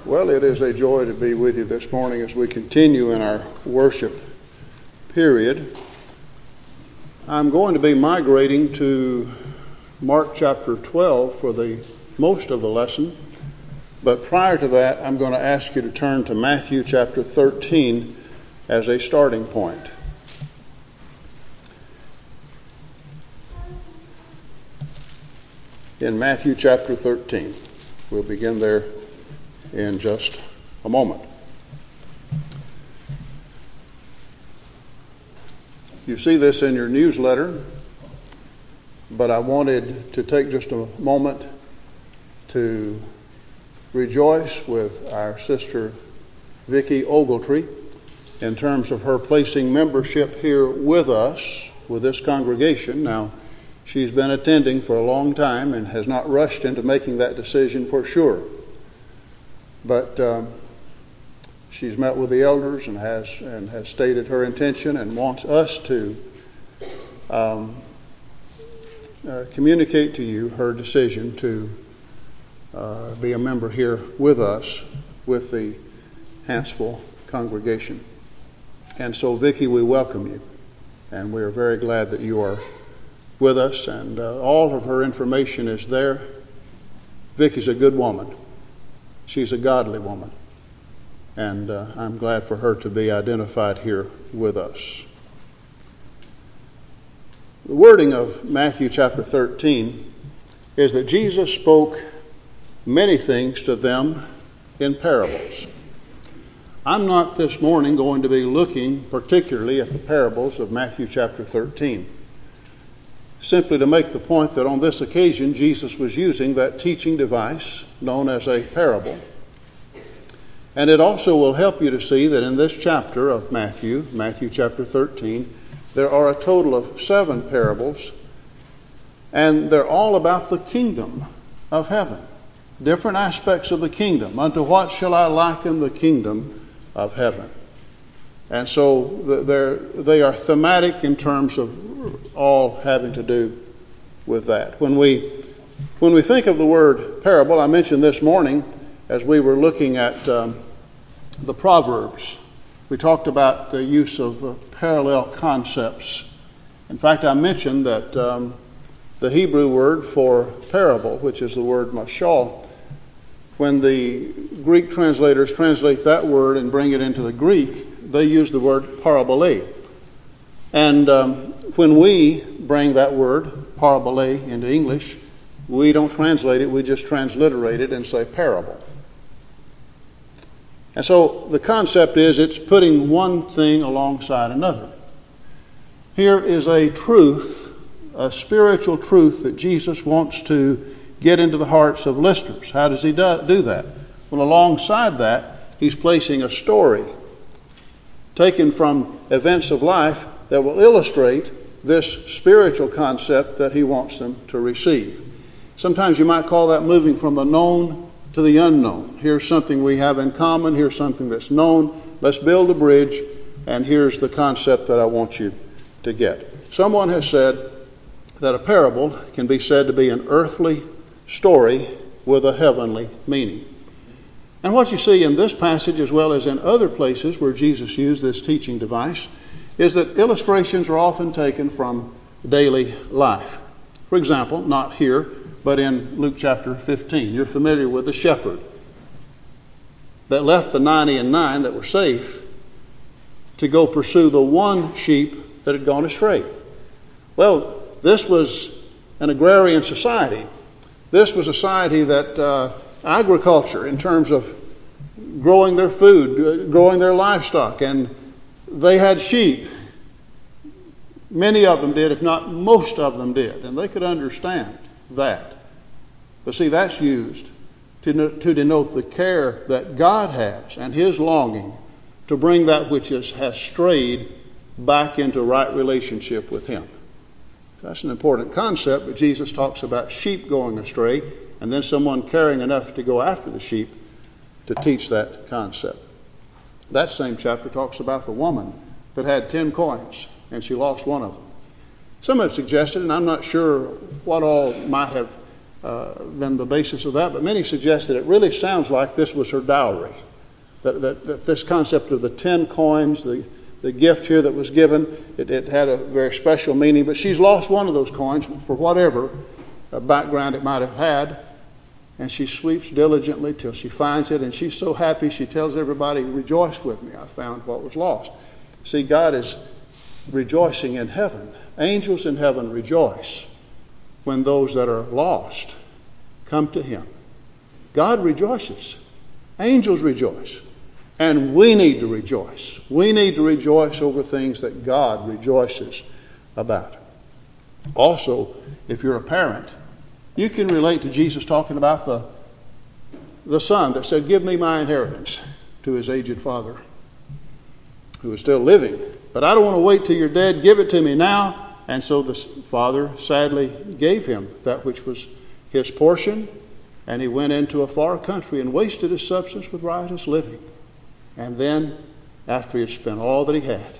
Well, it is a joy to be with you this morning as we continue in our worship period. I'm going to be migrating to Mark chapter 12 for the most of the lesson, but prior to that, I'm going to ask you to turn to Matthew chapter 13 as a starting point. In Matthew chapter 13, we'll begin there in just a moment. You see this in your newsletter, but I wanted to take just a moment to rejoice with our sister Vicki Ogletree in terms of her placing membership here with us, with this congregation. Now, she's been attending for a long time and has not rushed into making that decision for sure. But she's met with the elders and has stated her intention and wants us to communicate to you her decision to be a member here with us, with the Hanceville congregation. And so, Vicki, we welcome you, and we are very glad that you are with us, and all of her information is there. Vicki's a good woman. She's a godly woman, and I'm glad for her to be identified here with us. The wording of Matthew chapter 13 is that Jesus spoke many things to them in parables. I'm not this morning going to be looking particularly at the parables of Matthew chapter 13, simply to make the point that on this occasion Jesus was using that teaching device known as a parable. And it also will help you to see that in this chapter of Matthew chapter 13, there are a total of 7 parables, and they're all about the kingdom of heaven, different aspects of the kingdom. Unto what shall I liken the kingdom of heaven? And so they are thematic in terms of all having to do with that. When we think of the word parable, I mentioned this morning as we were looking at the Proverbs, we talked about the use of parallel concepts. In fact, I mentioned that the Hebrew word for parable, which is the word mashal, when the Greek translators translate that word and bring it into the Greek, they use the word parabole. And when we bring that word, parabole, into English, we don't translate it, we just transliterate it and say parable. And so the concept is it's putting one thing alongside another. Here is a truth, a spiritual truth that Jesus wants to get into the hearts of listeners. How does he do that? Well, alongside that, he's placing a story taken from events of life that will illustrate this spiritual concept that he wants them to receive. Sometimes you might call that moving from the known to the unknown. Here's something we have in common. Here's something that's known. Let's build a bridge, and here's the concept that I want you to get. Someone has said that a parable can be said to be an earthly story with a heavenly meaning. And what you see in this passage, as well as in other places where Jesus used this teaching device, is that illustrations are often taken from daily life. For example, not here, but in Luke chapter 15. You're familiar with the shepherd that left the 99 that were safe to go pursue the one sheep that had gone astray. Well, this was an agrarian society. This was a society that agriculture, in terms of growing their food, growing their livestock, and they had sheep. Many of them did, if not most of them did, and they could understand that. But see, that's used to denote the care that God has and his longing to bring that which has strayed back into right relationship with him. That's an important concept, but Jesus talks about sheep going astray and then someone caring enough to go after the sheep to teach that concept. That same chapter talks about the woman that had 10 coins and she lost one of them. Some have suggested, and I'm not sure what all might have been the basis of that, but many suggest that it really sounds like this was her dowry. That this concept of the 10 coins, the gift here that was given, it had a very special meaning, but she's lost one of those coins for whatever background it might have had, and she sweeps diligently till she finds it, and she's so happy she tells everybody, "Rejoice with me, I found what was lost." See, God is rejoicing in heaven. Angels in heaven rejoice when those that are lost come to Him. God rejoices. Angels rejoice. And we need to rejoice. We need to rejoice over things that God rejoices about. Also, if you're a parent, you can relate to Jesus talking about the son that said, "Give me my inheritance," to his aged father, who was still living. "But I don't want to wait till you're dead. Give it to me now." And so the father sadly gave him that which was his portion, and he went into a far country and wasted his substance with riotous living. And then, after he had spent all that he had,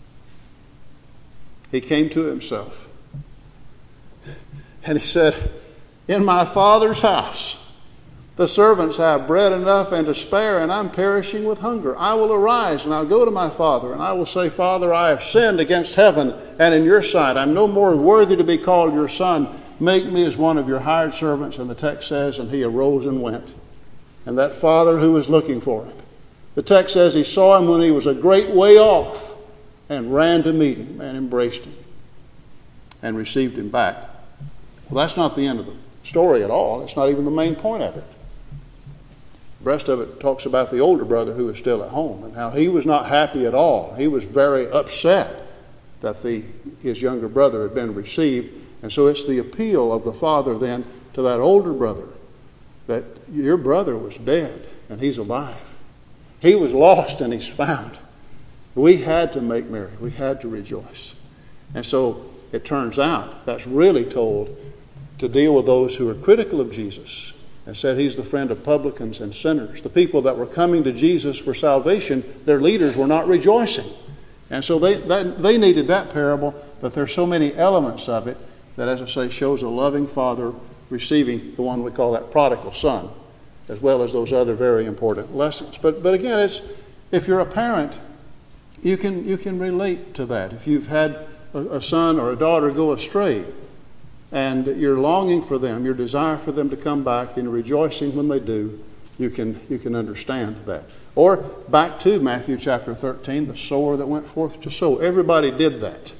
he came to himself. And he said, "In my Father's house, the servants have bread enough and to spare, and I'm perishing with hunger. I will arise and I'll go to my father, and I will say, Father, I have sinned against heaven and in your sight. I'm no more worthy to be called your son. Make me as one of your hired servants." And the text says, and he arose and went. And that father who was looking for him, the text says he saw him when he was a great way off and ran to meet him and embraced him and received him back. Well, that's not the end of the story at all. It's not even the main point of it. The rest of it talks about the older brother who was still at home and how he was not happy at all. He was very upset that his younger brother had been received. And so it's the appeal of the father then to that older brother that your brother was dead and he's alive. He was lost and he's found. We had to make merry. We had to rejoice. And so it turns out that's really told to deal with those who are critical of Jesus and said he's the friend of publicans and sinners. The people that were coming to Jesus for salvation, their leaders were not rejoicing. And so they needed that parable, but there's so many elements of it that, as I say, shows a loving father receiving the one we call that prodigal son, as well as those other very important lessons. But again, if you're a parent, you can relate to that. If you've had a son or a daughter go astray, and you're longing for them, your desire for them to come back, and rejoicing when they do, you can understand that. Or back to Matthew chapter 13, the sower that went forth to sow. Everybody did that.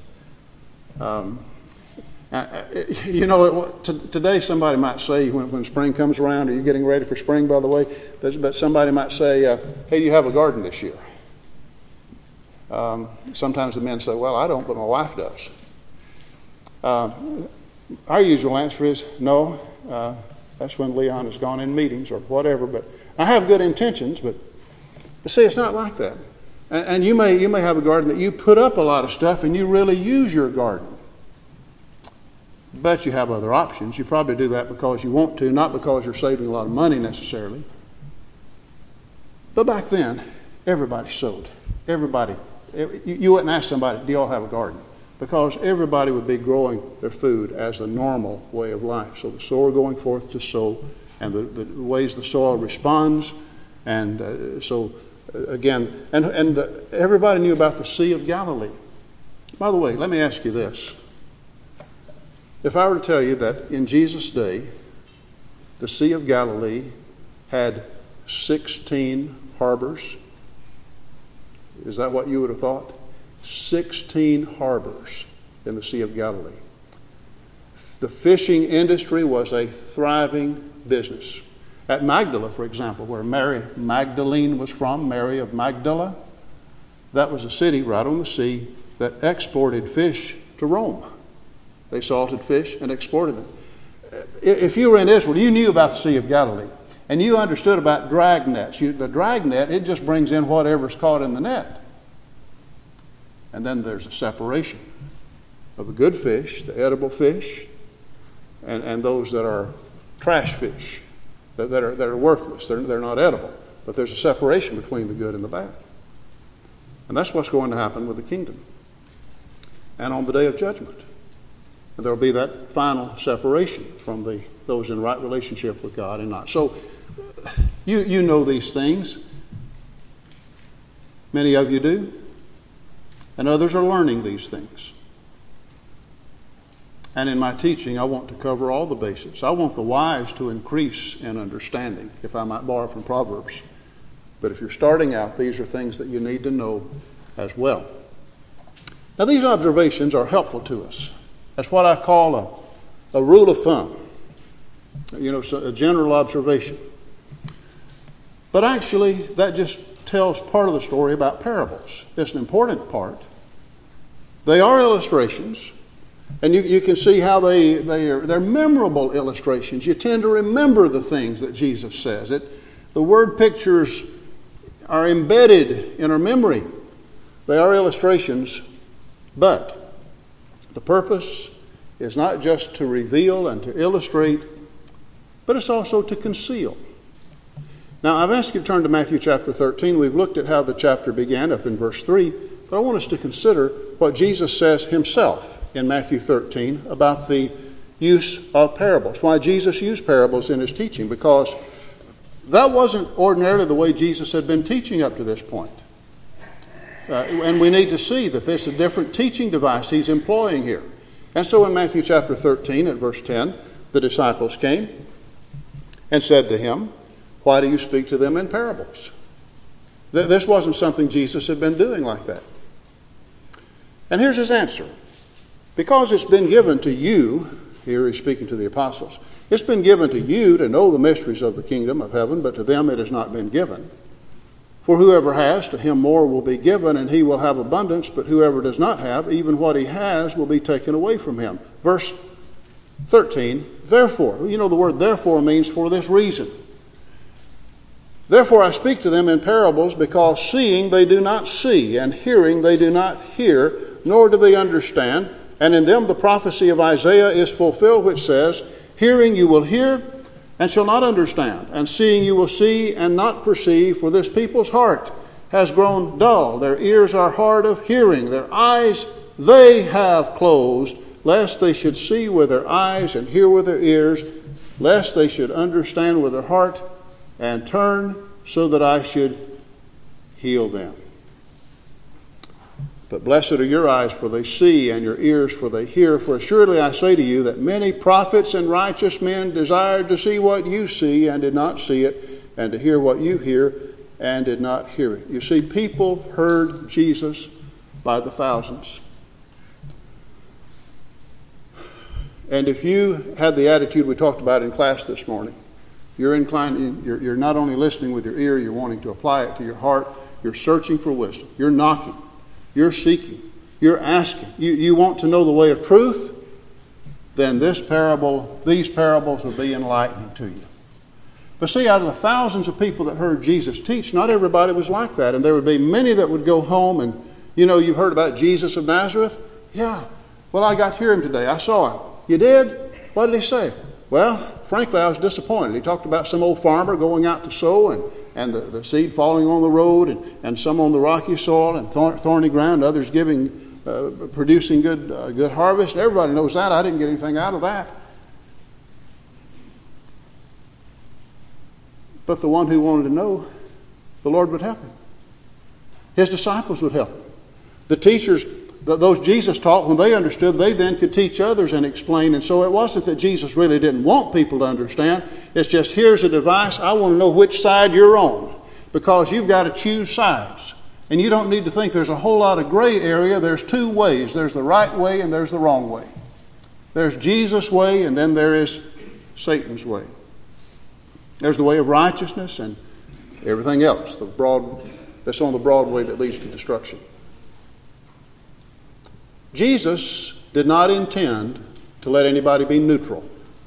Today somebody might say, when spring comes around, are you getting ready for spring, by the way? But somebody might say, hey, you have a garden this year. Sometimes the men say, well, I don't, but my wife does. Our usual answer is, no, that's when Leon has gone in meetings or whatever, but I have good intentions, but see, it's not like that. And you may have a garden that you put up a lot of stuff and you really use your garden. But you have other options. You probably do that because you want to, not because you're saving a lot of money necessarily. But back then, everybody sowed. Everybody. You wouldn't ask somebody, do you all have a garden? Because everybody would be growing their food as the normal way of life. So the sower going forth to sow, and the ways the soil responds. And again, everybody knew about the Sea of Galilee. By the way, let me ask you this. If I were to tell you that in Jesus' day, the Sea of Galilee had 16 harbors, is that what you would have thought? 16 harbors in the Sea of Galilee. The fishing industry was a thriving business. At Magdala, for example, where Mary Magdalene was from, Mary of Magdala, that was a city right on the sea that exported fish to Rome. They salted fish and exported them. If you were in Israel, you knew about the Sea of Galilee, and you understood about drag nets. The drag net, it just brings in whatever's caught in the net. And then there's a separation of the good fish, the edible fish, and those that are trash fish, that are worthless. They're not edible. But there's a separation between the good and the bad. And that's what's going to happen with the kingdom. And on the day of judgment, And there will be that final separation from those in right relationship with God and not. So you know these things. Many of you do. And others are learning these things. And in my teaching, I want to cover all the bases. I want the wise to increase in understanding, if I might borrow from Proverbs. But if you're starting out, these are things that you need to know as well. Now, these observations are helpful to us. That's what I call a rule of thumb. So a general observation. But actually, that just tells part of the story about parables. It's an important part. They are illustrations. And you can see how they're memorable illustrations. You tend to remember the things that Jesus says. The word pictures are embedded in our memory. They are illustrations, but the purpose is not just to reveal and to illustrate, but it's also to conceal. Now, I've asked you to turn to Matthew chapter 13. We've looked at how the chapter began up in verse 3, but I want us to consider what Jesus says himself in Matthew 13 about the use of parables. Why Jesus used parables in his teaching, because that wasn't ordinarily the way Jesus had been teaching up to this point. And we need to see that this is a different teaching device he's employing here. And so in Matthew chapter 13 at verse 10, the disciples came and said to him, "Why do you speak to them in parables?" This wasn't something Jesus had been doing like that. And here's his answer. Because it's been given to you, here he's speaking to the apostles, it's been given to you to know the mysteries of the kingdom of heaven, but to them it has not been given. For whoever has, to him more will be given, and he will have abundance, but whoever does not have, even what he has will be taken away from him. Verse 13, therefore, the word therefore means for this reason. Therefore I speak to them in parables, because seeing they do not see, and hearing they do not hear, nor do they understand. And in them the prophecy of Isaiah is fulfilled, which says, hearing you will hear, and shall not understand, and seeing you will see, and not perceive, for this people's heart has grown dull. Their ears are hard of hearing, their eyes they have closed, lest they should see with their eyes, and hear with their ears, lest they should understand with their heart, and turn, so that I should heal them. But blessed are your eyes, for they see, and your ears, for they hear. For assuredly I say to you that many prophets and righteous men desired to see what you see, and did not see it, and to hear what you hear, and did not hear it. You see, people heard Jesus by the thousands. And if you had the attitude we talked about in class this morning, you're inclined, you're not only listening with your ear, you're wanting to apply it to your heart, you're searching for wisdom, you're knocking. You're seeking, you're asking, you want to know the way of truth, then these parables will be enlightening to you. But see, out of the thousands of people that heard Jesus teach, not everybody was like that. And there would be many that would go home and, you've heard about Jesus of Nazareth? Yeah. Well, I got to hear him today. I saw him. You did? What did he say? Well, frankly, I was disappointed. He talked about some old farmer going out to sow and the seed falling on the road and some on the rocky soil and thorny ground, others producing good harvest. Everybody knows that. I didn't get anything out of that. But the one who wanted to know, the Lord would help him. His disciples would help him. The teachers, those Jesus taught, when they understood, they then could teach others and explain. And so it wasn't that Jesus really didn't want people to understand. It's just, here's a device. I want to know which side you're on, because you've got to choose sides. And you don't need to think there's a whole lot of gray area. There's two ways. There's the right way and there's the wrong way. There's Jesus' way, and then there is Satan's way. There's the way of righteousness and everything else, that's on the broad way that leads to destruction. Jesus did not intend to let anybody be neutral.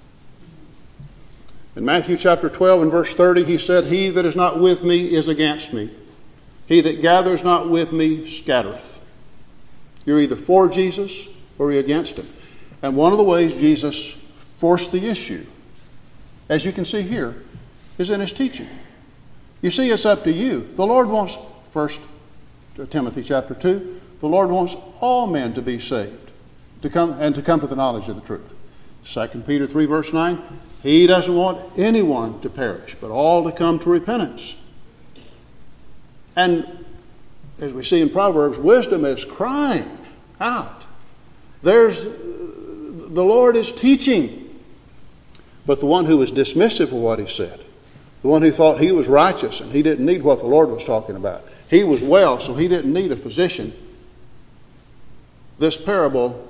In Matthew chapter 12 and verse 30, he said, "He that is not with me is against me. He that gathers not with me scattereth." You're either for Jesus or you're against him. And one of the ways Jesus forced the issue, as you can see here, is in his teaching. You see, it's up to you. The Lord wants, 1 Timothy chapter 2, the Lord wants all men to be saved, to come to the knowledge of the truth. 2 Peter 3 verse 9, He doesn't want anyone to perish, but all to come to repentance. And as we see in Proverbs, wisdom is crying out. The Lord is teaching. But the one who was dismissive of what He said, the one who thought he was righteous and he didn't need what the Lord was talking about, he was well, so he didn't need a physician. This parable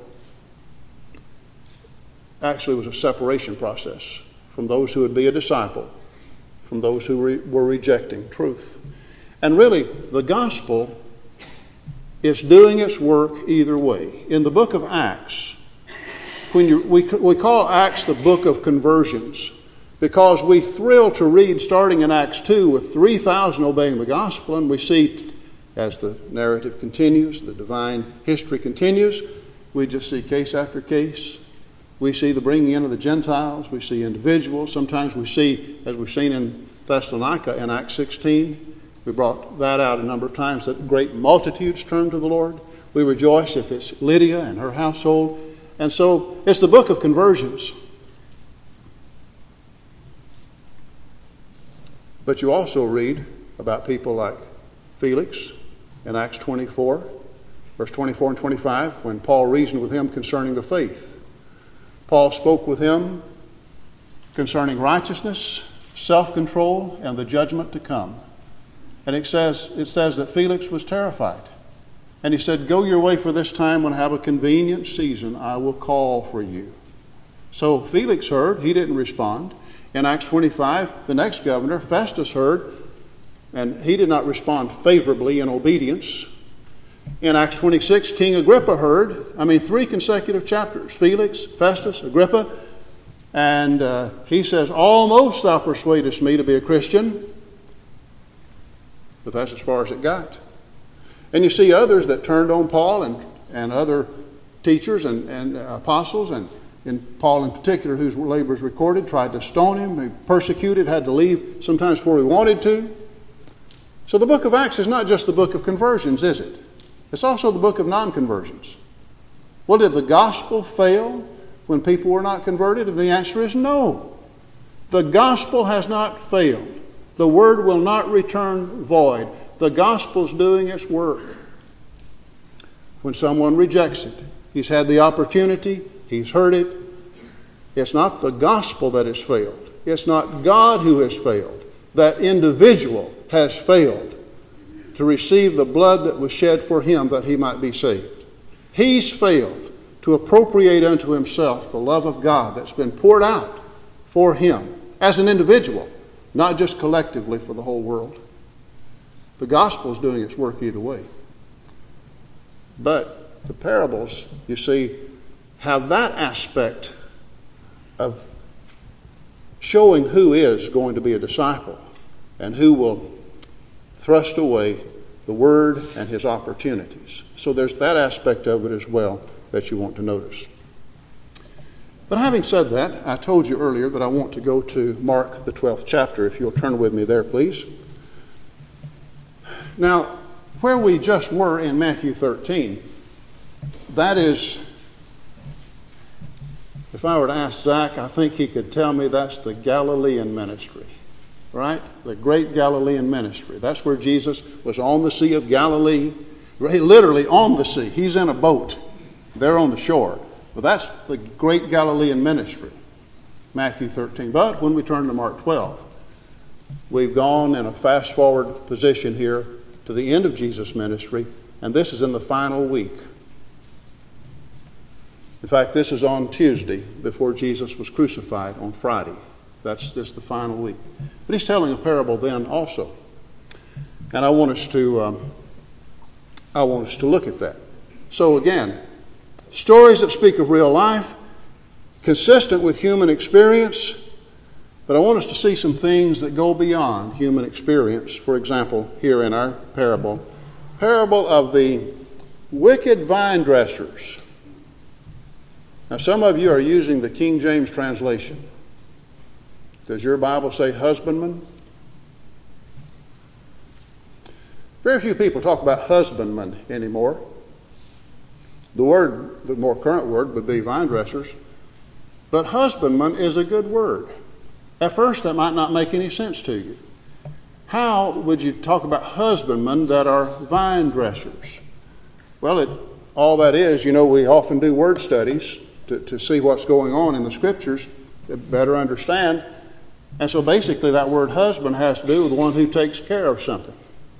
actually was a separation process from those who would be a disciple, from those who were rejecting truth. And really, the gospel is doing its work either way. In the book of Acts, we call Acts the book of conversions because we thrill to read starting in Acts 2 with 3,000 obeying the gospel, and we see as the narrative continues, the divine history continues, we just see case after case. We see the bringing in of the Gentiles. We see individuals. Sometimes we see, as we've seen in Thessalonica in Acts 16, we brought that out a number of times, that great multitudes turn to the Lord. We rejoice if it's Lydia and her household. And so it's the book of conversions. But you also read about people like Felix in Acts 24, verse 24 and 25, when Paul reasoned with him concerning the faith. Paul spoke with him concerning righteousness, self-control, and the judgment to come. And it says that Felix was terrified. And he said, "Go your way for this time. When I have a convenient season, I will call for you." So Felix heard. He didn't respond. In Acts 25, the next governor, Festus, heard, and he did not respond favorably in obedience. In Acts 26, King Agrippa heard. 3 consecutive chapters. Felix, Festus, Agrippa. And he says, "Almost thou persuadest me to be a Christian." But that's as far as it got. And you see others that turned on Paul and other teachers and apostles, and Paul in particular, whose labors recorded, tried to stone him. He persecuted, had to leave sometimes before he wanted to. So the book of Acts is not just the book of conversions, is it? It's also the book of non-conversions. Well, did the gospel fail when people were not converted? And the answer is no. The gospel has not failed. The word will not return void. The gospel's doing its work. When someone rejects it, he's had the opportunity, he's heard it. It's not the gospel that has failed. It's not God who has failed. That individual has failed to receive the blood that was shed for him that he might be saved. He's failed to appropriate unto himself the love of God that's been poured out for him as an individual, not just collectively for the whole world. The gospel is doing its work either way. But the parables, you see, have that aspect of showing who is going to be a disciple and who will thrust away the word and his opportunities. So there's that aspect of it as well that you want to notice. But having said that, I told you earlier that I want to go to Mark the 12th chapter. If you'll turn with me there, please. Now, where we just were in Matthew 13, that is, if I were to ask Zach, I think he could tell me that's the Galilean ministry, right? The great Galilean ministry. That's where Jesus was on the Sea of Galilee, literally on the sea. He's in a boat. They're on the shore. Well, that's the great Galilean ministry, Matthew 13. But when we turn to Mark 12, we've gone in a fast-forward position here to the end of Jesus' ministry, and this is in the final week. In fact, this is on Tuesday before Jesus was crucified on Friday. That's just the final week. But he's telling a parable then also. And I want us to look at that. So again, stories that speak of real life, consistent with human experience, but I want us to see some things that go beyond human experience. For example, here in our parable of the wicked vine dressers. Now, some of you are using the King James translation. Does your Bible say husbandman? Very few people talk about husbandman anymore. The more current word would be vine dressers. But husbandman is a good word. At first, that might not make any sense to you. How would you talk about husbandmen that are vine dressers? Well, all that is, we often do word studies to see what's going on in the Scriptures, to better understand. And so basically that word husband has to do with one who takes care of something.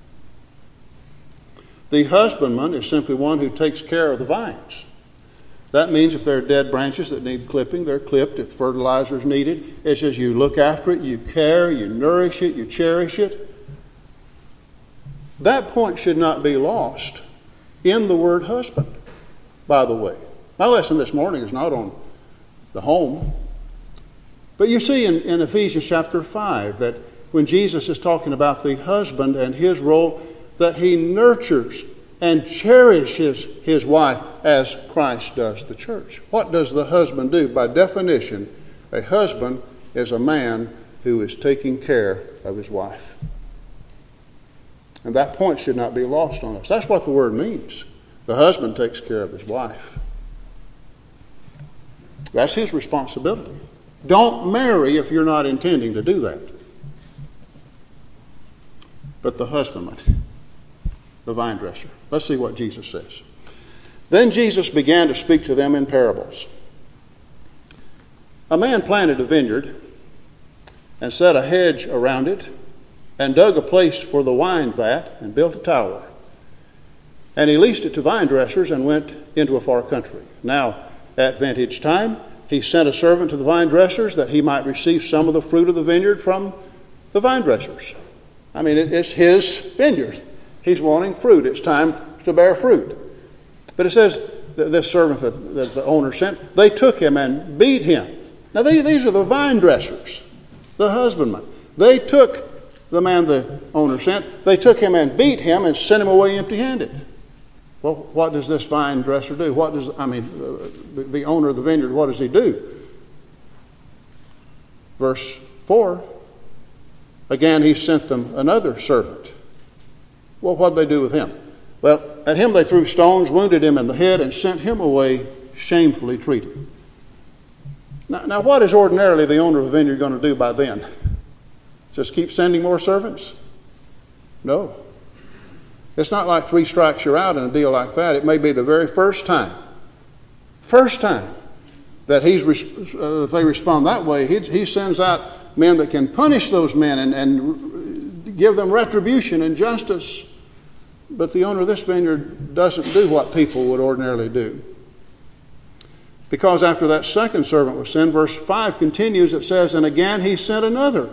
The husbandman is simply one who takes care of the vines. That means if there are dead branches that need clipping, they're clipped. If fertilizer is needed, it's just you look after it, you care, you nourish it, you cherish it. That point should not be lost in the word husband, by the way. My lesson this morning is not on the home. But you see in Ephesians chapter 5 that when Jesus is talking about the husband and his role, that he nurtures and cherishes his wife as Christ does the church. What does the husband do? By definition, a husband is a man who is taking care of his wife. And that point should not be lost on us. That's what the word means. The husband takes care of his wife. That's his responsibility. Don't marry if you're not intending to do that. But the husbandman, the vine dresser. Let's see what Jesus says. Then Jesus began to speak to them in parables. A man planted a vineyard and set a hedge around it and dug a place for the wine vat and built a tower. And he leased it to vine dressers and went into a far country. Now, at vintage time, he sent a servant to the vine dressers that he might receive some of the fruit of the vineyard from the vine dressers. I mean, it's his vineyard. He's wanting fruit. It's time to bear fruit. But it says that this servant that the owner sent, they took him and beat him. Now, these are the vine dressers, the husbandmen. They took the man the owner sent, they took him and beat him and sent him away empty-handed. Well, what does this vine dresser do? The owner of the vineyard, what does he do? Verse 4, again he sent them another servant. Well, what did they do with him? Well, at him they threw stones, wounded him in the head, and sent him away shamefully treated. Now what is ordinarily the owner of a vineyard going to do by then? Just keep sending more servants? No. It's not like 3 strikes you're out in a deal like that. It may be the very first time that they respond that way. He sends out men that can punish those men and give them retribution and justice. But the owner of this vineyard doesn't do what people would ordinarily do. Because after that second servant was sent, verse 5 continues, it says, and again he sent another.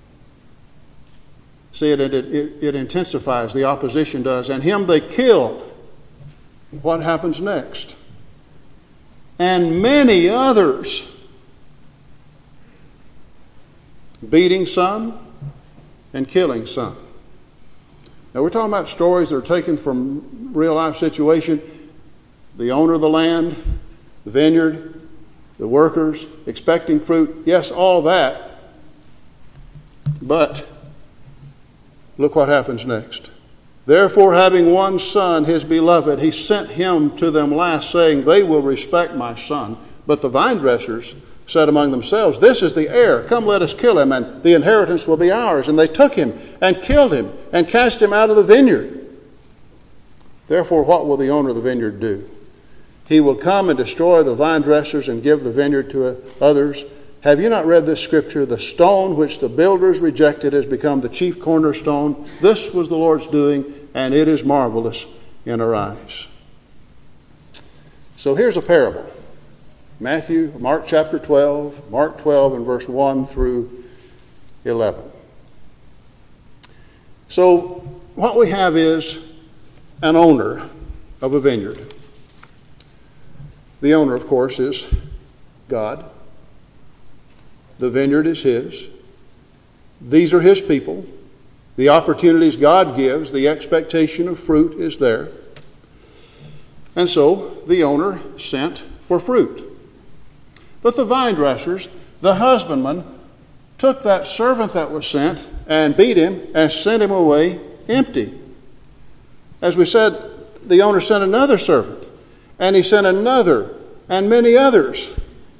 See, it intensifies, the opposition does. And him they killed. What happens next? And many others, beating some and killing some. Now we're talking about stories that are taken from real life situation. The owner of the land, the vineyard, the workers, expecting fruit. Yes, all that. But look what happens next. Therefore, having one son, his beloved, he sent him to them last, saying, they will respect my son. But the vine dressers said among themselves, this is the heir. Come, let us kill him, and the inheritance will be ours. And they took him and killed him and cast him out of the vineyard. Therefore, what will the owner of the vineyard do? He will come and destroy the vine dressers and give the vineyard to others. Have you not read this scripture? The stone which the builders rejected has become the chief cornerstone. This was the Lord's doing, and it is marvelous in our eyes. So here's a parable. Mark chapter 12, Mark 12 and verse 1 through 11. So what we have is an owner of a vineyard. The owner, of course, is God. The vineyard is his. These are his people. The opportunities God gives, the expectation of fruit is there. And so the owner sent for fruit. But the vine dressers, the husbandman, took that servant that was sent and beat him and sent him away empty. As we said, the owner sent another servant. And he sent another, and many others.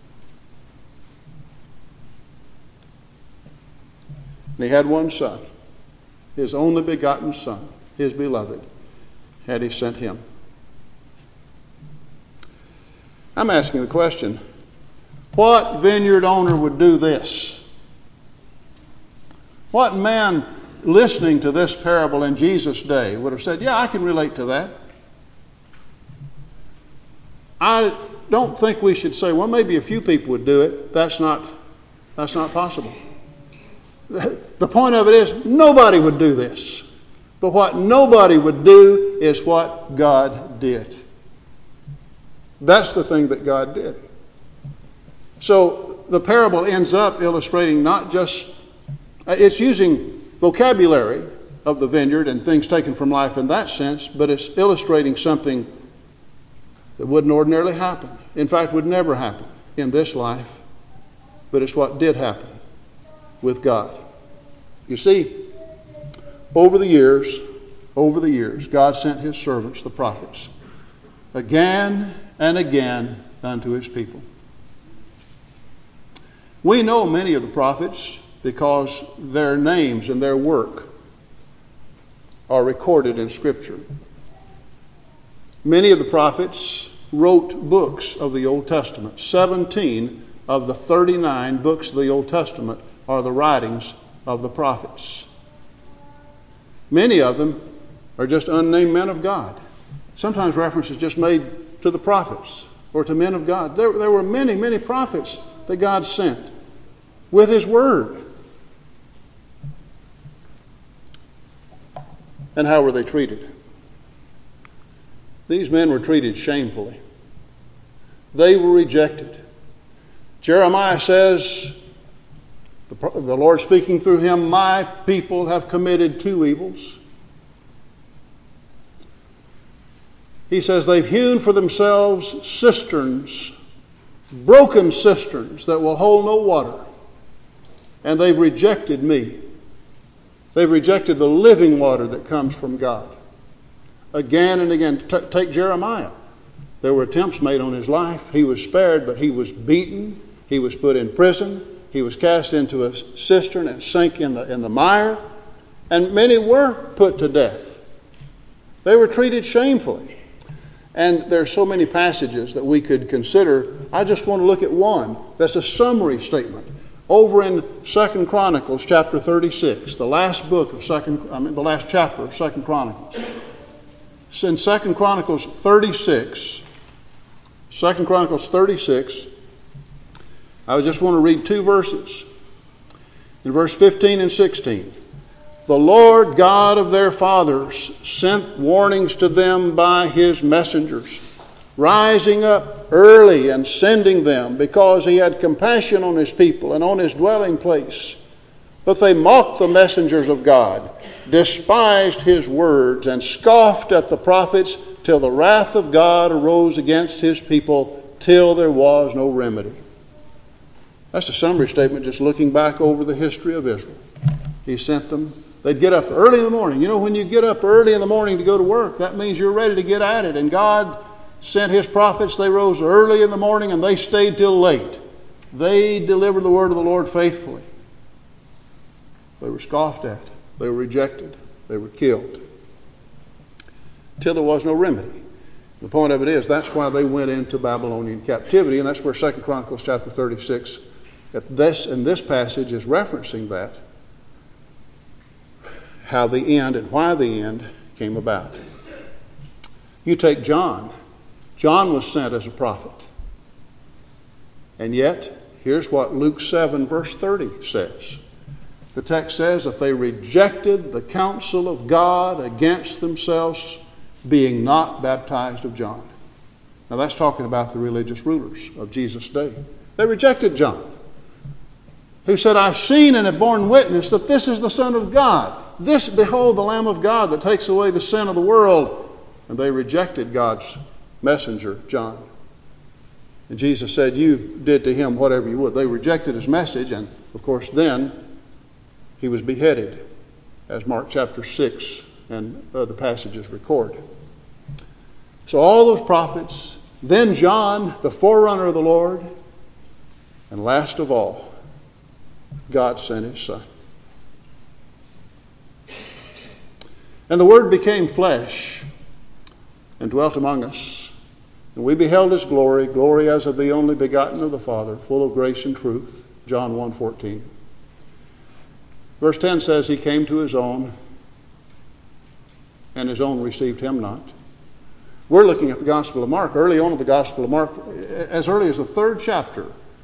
And he had one son, his only begotten Son, his beloved, had he sent him. I'm asking the question, what vineyard owner would do this? What man listening to this parable in Jesus' day would have said, yeah, I can relate to that? I don't think we should say, well, maybe a few people would do it. That's not possible. The point of it is, nobody would do this. But what nobody would do is what God did. That's the thing that God did. So the parable ends up illustrating not just, it's using vocabulary of the vineyard and things taken from life in that sense, but it's illustrating something that wouldn't ordinarily happen. In fact, would never happen in this life, but it's what did happen with God. You see, over the years, God sent his servants, the prophets, again and again unto his people. We know many of the prophets because their names and their work are recorded in Scripture. Many of the prophets wrote books of the Old Testament. 17 of the 39 books of the Old Testament are the writings of the prophets. Many of them are just unnamed men of God. Sometimes reference is just made to the prophets or to men of God. There were many, many prophets that God sent with his word. And how were they treated? These men were treated shamefully. They were rejected. Jeremiah says, the Lord speaking through him, my people have committed two evils. He says they've hewn for themselves cisterns, broken cisterns that will hold no water. And they've rejected me. They've rejected the living water that comes from God. Again and again. Take Jeremiah. There were attempts made on his life. He was spared, but he was beaten. He was put in prison. He was cast into a cistern and sank in the mire. And many were put to death. They were treated shamefully. And there are so many passages that we could consider. I just want to look at one. That's a summary statement. Over in 2 Chronicles chapter 36, the last chapter of 2 Chronicles. In 2 Chronicles 36, I just want to read two verses. In verse 15 and 16. The Lord God of their fathers sent warnings to them by his messengers, rising up early and sending them, because he had compassion on his people and on his dwelling place. But they mocked the messengers of God, despised his words, and scoffed at the prophets, till the wrath of God arose against his people, till there was no remedy. That's a summary statement just looking back over the history of Israel. He sent them. They'd get up early in the morning. You know, when you get up early in the morning to go to work, that means you're ready to get at it. And God sent his prophets. They rose early in the morning and they stayed till late. They delivered the word of the Lord faithfully. They were scoffed at. They were rejected. They were killed. Till there was no remedy. The point of it is, that's why they went into Babylonian captivity. And that's where 2 Chronicles chapter 36, in this passage, is referencing that. How the end and why the end came about. You take John. John was sent as a prophet. And yet, here's what Luke 7 verse 30 says. The text says, if they rejected the counsel of God against themselves, being not baptized of John. Now that's talking about the religious rulers of Jesus' day. They rejected John, who said, I've seen and have borne witness that this is the Son of God. This, behold, the Lamb of God that takes away the sin of the world. And they rejected God's messenger, John. And Jesus said, you did to him whatever you would. They rejected his message, and of course then he was beheaded, as Mark chapter 6 and other passages record. So all those prophets then John, the forerunner of the Lord, and last of all, God sent His Son. And the Word became flesh and dwelt among us. And we beheld His glory, glory as of the only begotten of the Father, full of grace and truth. John 1:14. Verse 10 says, He came to His own, and His own received Him not. We're looking at the Gospel of Mark. Early on in the Gospel of Mark, as early as the third chapter,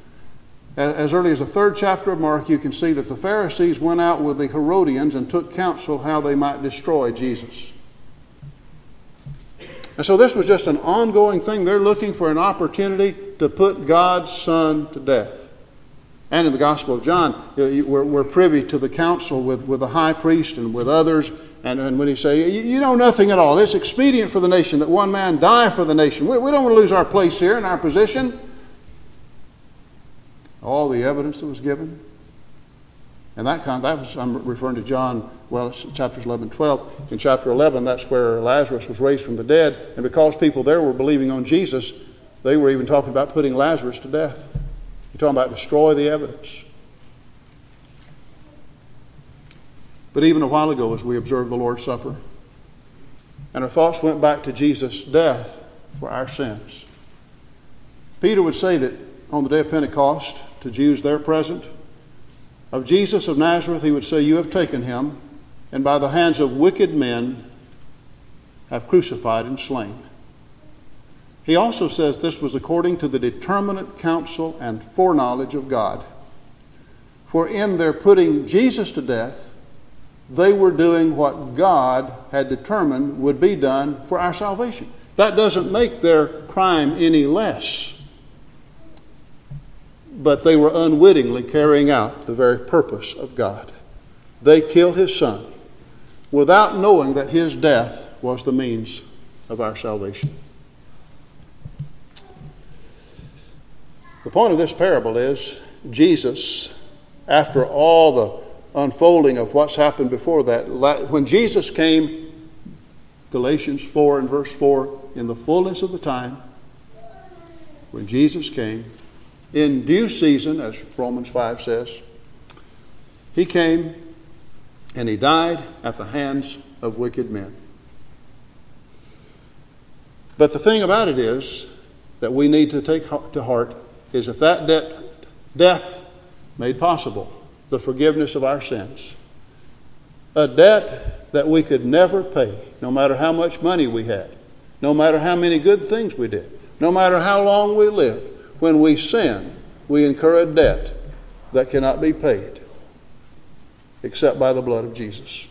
of Mark, you can see that the Pharisees went out with the Herodians and took counsel how they might destroy Jesus. And so this was just an ongoing thing. They're looking for an opportunity to put God's Son to death. And in the Gospel of John, we're privy to the counsel with the high priest and with others. And when he say, you know nothing at all. It's expedient for the nation that one man die for the nation. We don't want to lose our place here and our position. All the evidence that was given. And that was, I'm referring to John, it's chapters 11 and 12. In chapter 11, that's where Lazarus was raised from the dead. And because people there were believing on Jesus, they were even talking about putting Lazarus to death. You're talking about destroy the evidence. But even a while ago, as we observed the Lord's Supper, and our thoughts went back to Jesus' death for our sins, Peter would say that on the day of Pentecost, to Jews there present, of Jesus of Nazareth, he would say, you have taken him, and by the hands of wicked men have crucified and slain. He also says this was according to the determinate counsel and foreknowledge of God. For in their putting Jesus to death, they were doing what God had determined would be done for our salvation. That doesn't make their crime any less. But they were unwittingly carrying out the very purpose of God. They killed His Son without knowing that His death was the means of our salvation. The point of this parable is Jesus, after all the unfolding of what's happened before that, when Jesus came, Galatians 4 and verse 4, in the fullness of the time, when Jesus came, in due season, as Romans 5 says, He came and He died at the hands of wicked men. But the thing about it is that we need to take to heart is that death made possible the forgiveness of our sins. A debt that we could never pay, no matter how much money we had, no matter how many good things we did, no matter how long we lived. When we sin, we incur a debt that cannot be paid except by the blood of Jesus.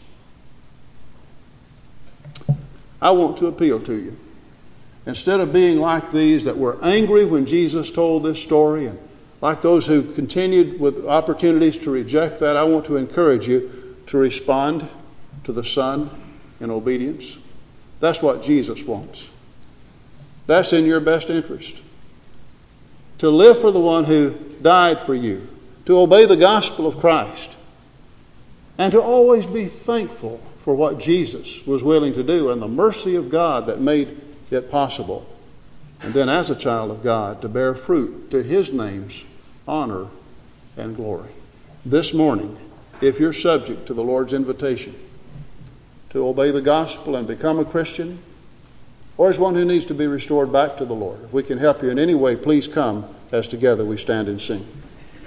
I want to appeal to you. Instead of being like these that were angry when Jesus told this story, and like those who continued with opportunities to reject that, I want to encourage you to respond to the Son in obedience. That's what Jesus wants. That's in your best interest. To live for the one who died for you, to obey the gospel of Christ, and to always be thankful for what Jesus was willing to do and the mercy of God that made it possible. And then as a child of God, to bear fruit to His name's honor and glory. This morning, if you're subject to the Lord's invitation to obey the gospel and become a Christian, or as one who needs to be restored back to the Lord, if we can help you in any way, please come as together we stand and sing.